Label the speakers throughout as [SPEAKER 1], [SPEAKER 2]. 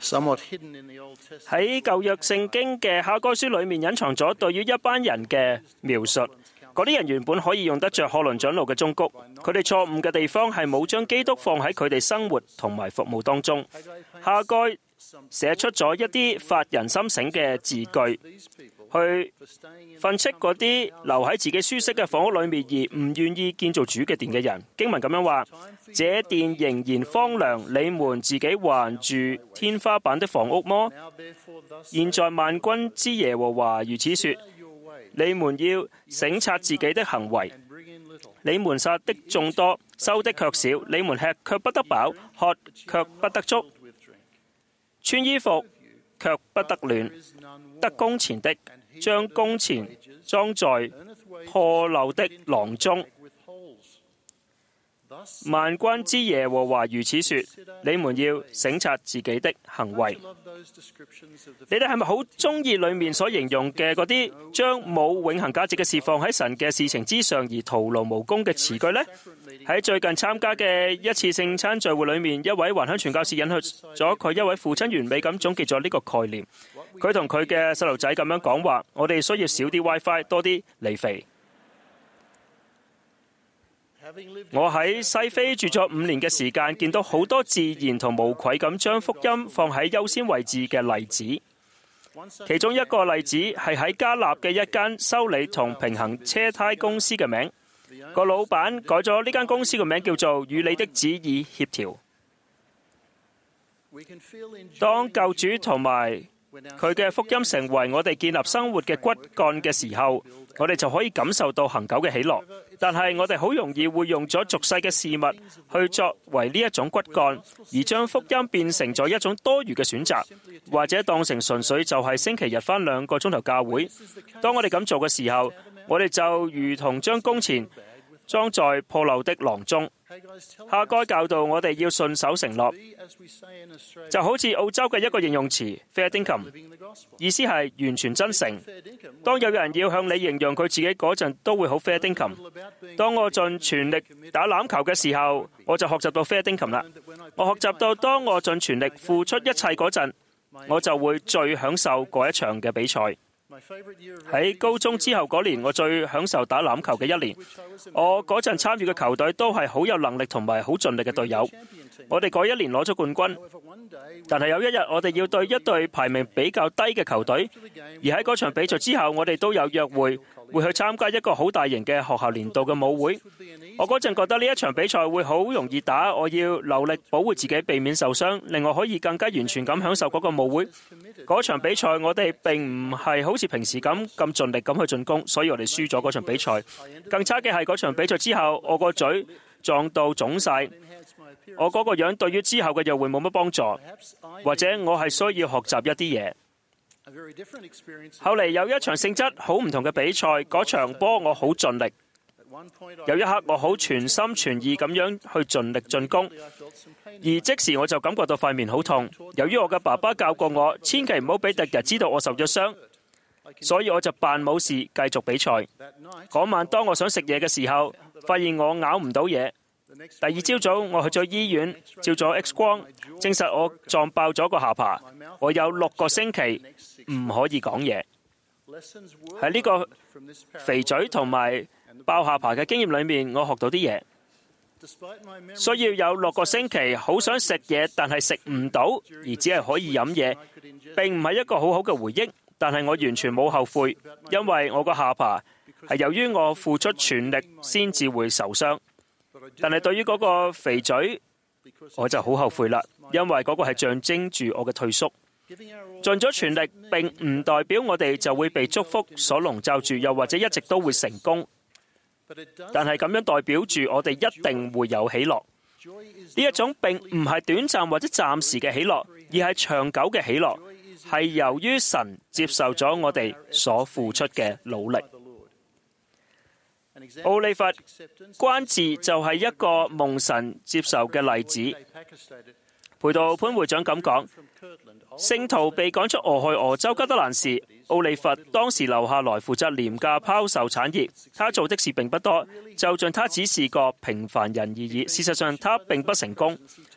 [SPEAKER 1] 喺舊約聖經嘅哈該書裏面隱藏咗對於一班人嘅描述。嗰啲人原本可以用得着賀倫長老嘅忠告，佢哋錯誤嘅地方係冇將基督放喺佢哋生活同埋服務當中。哈該寫出咗一啲發人心省嘅字句，去訓斥嗰啲留喺自己舒適嘅房屋裏面而唔願意建造主嘅殿嘅人。經文咁樣話：這殿仍然荒涼，你們自己還住天花板的房屋麼？現在萬軍之耶和華如此說：你們要省察自己的行為，你們撒的眾多，收的卻少，你們吃卻不得飽，喝卻不得足，穿衣服卻不得暖。得工錢的，將工錢裝在破漏的囊中。萬軍之耶和華如此說：你們要省察自己的行為。你哋係咪好鍾意裏面所形容嘅嗰啲將冇永恆價值嘅事放喺神嘅事情之上而徒勞無功嘅詞句呢？喺最近參加嘅一次聖餐聚會裏面，一位還鄉傳教士引述咗佢一位父親完美咁總結咗呢個概念。佢同佢嘅細路仔咁樣講話：我哋需要少啲 WiFi，多啲離肥。我喺西非住咗5年嘅時間，見到好多自然同無愧咁將福音放喺優先位置嘅例子。其中一個例子係喺加納嘅一間修理同平衡車胎公司嘅名，個老闆改咗呢間公司嘅名叫做與你的旨意協調。當救主同埋佢嘅福音成為我哋建立生活嘅骨幹嘅時候，我哋就可以感受到恆久嘅喜樂。但係我哋好容易會用咗俗世嘅事物去作為呢一種骨幹，而將福音變成咗一種多餘嘅選擇，或者當成純粹就係星期日返2個鐘頭教會。當我哋咁做嘅時候，我哋就如同將工錢裝在破漏的囊中。哈該教導我哋要信守承諾，就好似澳洲嘅一個形容詞 fair dinkum， 意思係完全真誠。當有人要向你形容佢自己嗰陣，都會好 fair dinkum。當我盡全力打欖球嘅時候，我就學習到 fair dinkum 啦。我學習到當我盡全力付出一切嗰陣，我就會最享受嗰一場嘅比賽。喺高中之後嗰年，我最享受打欖球嘅一年。我嗰陣參與嘅球隊都係好有能力同埋好盡力嘅隊友。我哋嗰一年攞咗冠軍。但係有一日，我哋要對一隊排名比較低嘅球隊，而喺嗰場比賽之後，我哋都有約會去參加一個好大型嘅學校年度嘅舞會。我嗰陣覺得呢一場比賽會好容易打，我要努力保護自己，避免受傷，令我可以更加完全咁享受嗰個舞會。嗰場比賽我哋並唔係好似平時咁盡力咁去進攻，所以我哋輸咗嗰場比賽。更差嘅係嗰場比賽之後，我個嘴撞到腫晒，我嗰個樣對於之後嘅約會冇乜幫助，或者我係需要學習一啲嘢。後嚟有一場性質好唔同嘅比賽，嗰場波我好盡力。有一刻我好全心全意咁樣去盡力進攻，而即時我就感覺到塊面好痛。由於我嘅爸爸教過我，千祈唔好俾敵人知道我受咗傷，所以我就扮冇事繼續比賽。嗰晚當我想食嘢嘅時候，發現我咬唔到嘢。第二朝早我去咗醫院照咗 X 光，證實我撞爆咗個下巴。我有6個星期唔可以講嘢。喺呢個肥嘴同埋爆下巴嘅經驗裏面，我學到啲嘢。需要有6個星期好想食嘢，但係食唔到，而只係可以飲嘢，並唔係一個好好嘅回憶。但係我完全冇後悔，因為我個下巴係由於我付出全力先至會受傷。但係對於嗰個肥嘴，我就好後悔啦，因為嗰個係象徵住我嘅退縮。盡咗全力並唔代表我哋就會被祝福所籠罩住，又或者一直都會成功。但係咁樣代表住我哋一定會有喜樂。呢一種並唔係短暫或者暫時嘅喜樂，而係長久嘅喜樂，係由於神接受咗我哋所付出嘅努力。奧利弗關治就係一個蒙神接受嘅例子。培道潘會長咁講：聖徒被趕出俄亥俄州吉德蘭時，奧利弗當時留下來負責廉價拋售產業。他做的事並不多，就像他只是個平凡人而已。事實上，他並不成功。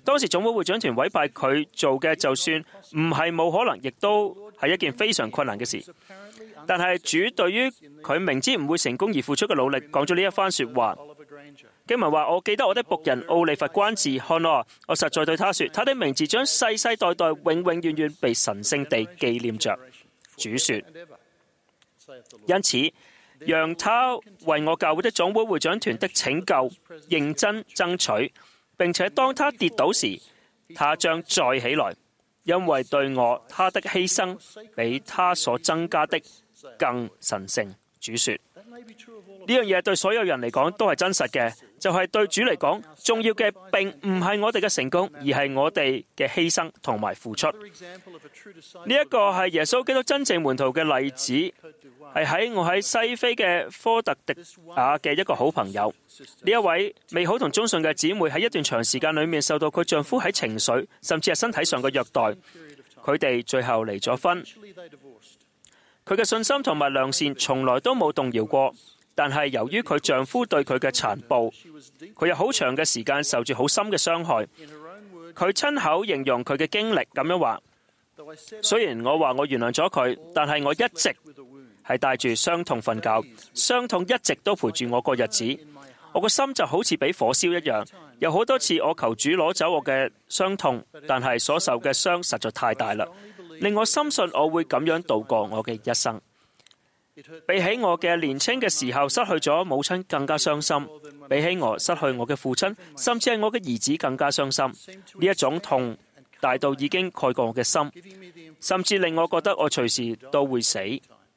[SPEAKER 1] 當時總會會長團委派佢做嘅，就算唔係冇可能，亦都係一件非常困難嘅事。但係主對於佢明知唔會成功而付出嘅努力，講咗呢一番說話。經文話：我記得我的僕人奧利弗關志，看啊，我實在對他說，他的名字將世世代代永永遠遠被神聖地紀念着。主說，因此讓他為我教會的總會會長團的拯救認真爭取，並且當他跌倒時，他將再起來，因為對我他的犧牲比他所增加的更神聖。主說，呢樣嘢對所有人嚟講都係真實嘅，就係對主嚟講，重要嘅並唔係我哋嘅成功，而係我哋嘅犧牲同埋付出。呢一個係耶穌基督真正門徒嘅例子，係我喺西非嘅科特迪亞嘅一個好朋友。呢一位美好同忠信嘅姊妹喺一段長時間裏面受到佢丈夫喺情緒甚至係身體上嘅虐待，佢哋最後離咗婚。佢嘅信心同埋良善從來都冇動搖過，但係由於佢丈夫對佢嘅殘暴，佢有好長嘅時間受住好深嘅傷害。佢親口形容佢嘅經歷咁樣話：雖然我話我原諒咗佢，但係我一直係帶住傷痛瞓覺，傷痛一直都陪住我過日子。我個心就好似俾火燒一樣，有好多次我求主攞走我嘅傷痛，但係所受嘅傷實在太大啦，令我深信我會咁樣度過我嘅一生。比起我嘅年輕嘅時候失去咗母親更加傷心，比起我失去我嘅父親，甚至係我嘅兒子更加傷心。呢一種痛大到已經蓋過我嘅心，甚至令我覺得我隨時都會死。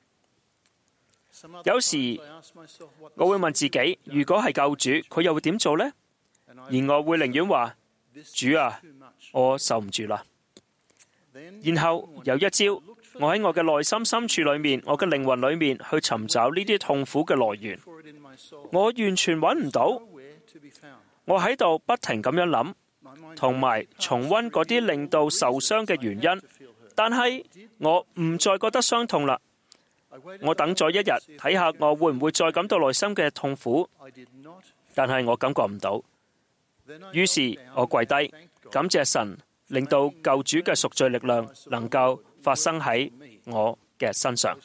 [SPEAKER 1] 有時我會問自己，如果係救主，佢又會點做呢？而我會寧願話：主啊，我受唔住啦。然後有一朝，我喺我嘅內心深處裏面，我嘅靈魂裏面去尋找呢啲痛苦嘅來源，我完全揾唔到。我喺度不停咁樣諗，同埋重溫嗰啲令到受傷嘅原因，但係我唔再覺得傷痛啦。我等咗一日，睇下我會唔會再感到內心嘅痛苦，但係我感覺唔到。於是我跪低，感謝神，令到救主嘅贖罪力量能夠發生喺我嘅身上。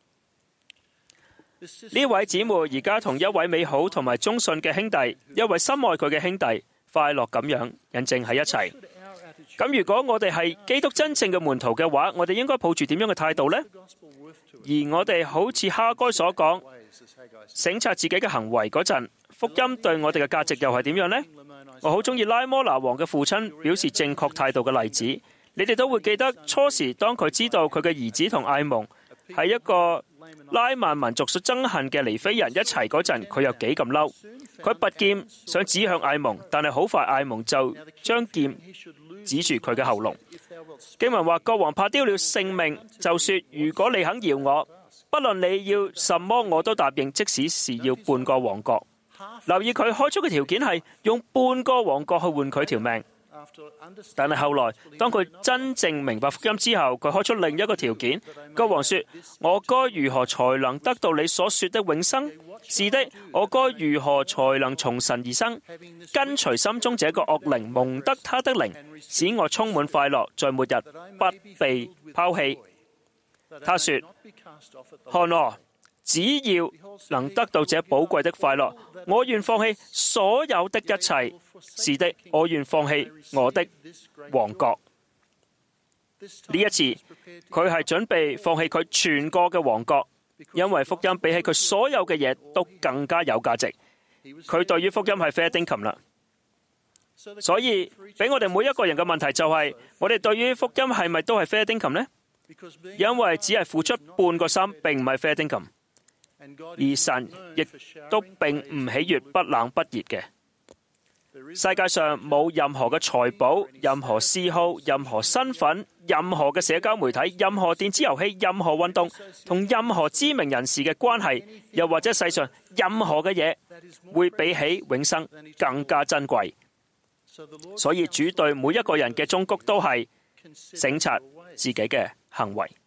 [SPEAKER 1] 呢位姊妹而家同一位美好同埋忠信嘅兄弟，一位深愛佢嘅兄弟，快樂咁樣印證喺一齊。咁如果我哋係基督真正嘅門徒嘅話，我哋應該抱住點樣嘅態度呢？而我哋好似哈該所講，省察自己嘅行為嗰陣，福音對我哋嘅價值又係點樣呢？我好中意拉摩拿王嘅父親表示正確態度嘅例子。你哋都會記得初時當佢知道佢嘅兒子同艾蒙係一個拉曼民族所憎恨嘅尼非人一齊嗰陣，佢有幾咁嬲。佢拔劍想指向艾蒙，但係好快艾蒙就將劍指住佢嘅喉嚨。經文話，國王怕丟了性命，就說：如果你肯饒我，不論你要什麼我都答應，即使是要半個王國。留意佢開出嘅條件係用半個王國去換佢條命。但係後來當佢真正明白福音之後，佢開出另一個條件。國王說：我該如何才能得到你所說的永生？是的，我該如何才能從神而生，跟隨心中這個惡靈，蒙得他的靈，使我充滿快樂，在末日不被拋棄。他說：看我，只要能得到這寶貴的快樂，我願放棄所有的一切。是的，我願放棄我的王國。呢一次，佢係準備放棄佢全個嘅王國，因為福音比起佢所有嘅嘢都更加有價值。佢對於福音係fair dinkum啦。所以，俾我哋每一個人嘅問題就係：我哋對於福音係咪都係fair dinkum呢？因為只係付出半個心，並唔係fair dinkum。而神亦都並唔喜悅不冷不熱嘅。世界上冇任何嘅財寶、任何嗜好、任何身份、任何嘅社交媒體、任何電子遊戲、任何運動同任何知名人士嘅關係，又或者世上任何嘅嘢，會比起永生更加珍貴。所以主對每一個人嘅忠告都係省察自己嘅行為。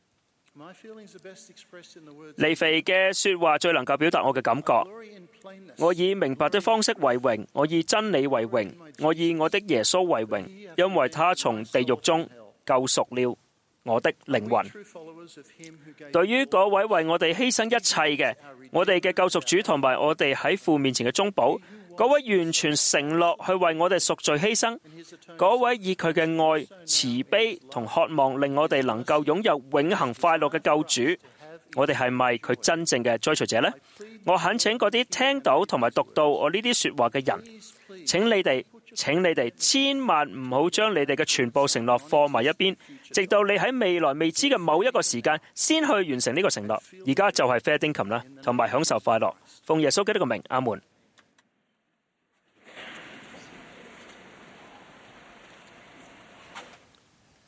[SPEAKER 1] 利肥嘅說話最能夠表達我嘅感覺。我以明白的方式為榮，我以真理為榮，我以我的耶穌為榮，因為他從地獄中救贖了我的靈魂。對於嗰位為我哋犧牲一切嘅，我哋嘅救贖主同埋我哋喺父面前嘅中保，嗰位完全承諾去為我哋贖罪犧牲，嗰位以佢嘅愛、慈悲同渴望令我哋能夠擁有永恆快樂嘅救主，我哋係咪佢真正嘅追隨者呢？我懇請嗰啲聽到同埋讀到我呢啲說話嘅人，請你哋千萬唔好將你哋嘅全部承諾放埋一邊，直到你喺未來未知嘅某一個時間先去完成呢個承諾。而家就係 fair dinkum 啦，同埋享受快樂。奉耶穌基督嘅名，阿門。